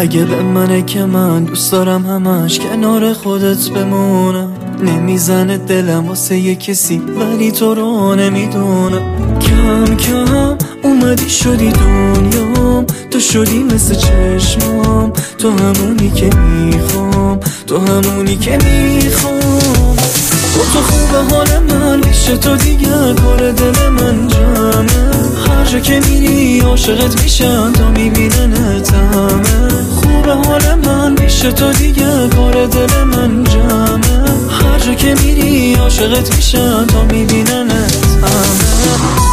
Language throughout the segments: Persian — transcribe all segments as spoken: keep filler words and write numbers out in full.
اگه به منه که من دوست دارم همش کنار خودت بمونم. نمیزنه دلم واسه یه کسی ولی تو رو نمیدونم. کم کم اومدی شدی دنیام، تو شدی مثل چشمام، تو همونی که میخوام، تو همونی که میخوام. با تو خوبه حال من، پیش تو دیگه کار دل من جمعه. هر جا که میری عاشقت میشم تا میبیننت همه. خوبه حال من، پیش تو دیگه کار دل من جمعه. هر جا که میری عاشقت میشم تا میبیننت همه.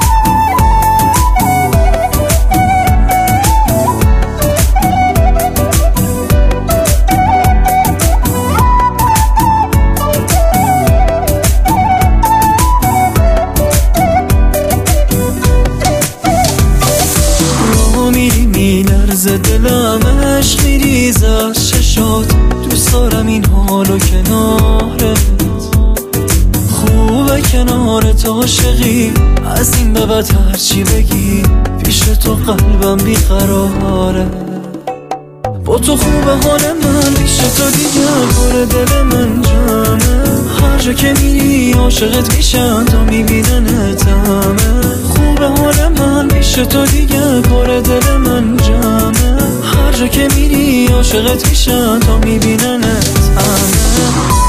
میلرز دلم، عشق میریز از چشات. دوست دارم این حالو کنارت، خوبه کنارت عاشقی. از این به بعد هرچی بگی پیش تو قلبم بیقراره. با تو خوبه حال من، پیش تو دیگه کار دل من جمعه. هر جا که میری عاشقت میشم تا میبیننت همه. خوبه حال من، پیش تو دیگه کار دل من جمعه. هر جا که میری عاشقت میشم تا میبیننت همه.